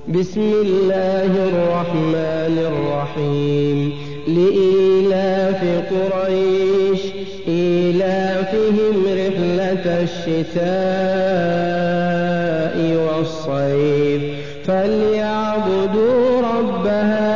بسم الله الرحمن الرحيم لإيلاف قريش إيلافهم رحلة الشتاء والصيف فليعبدوا رب هذه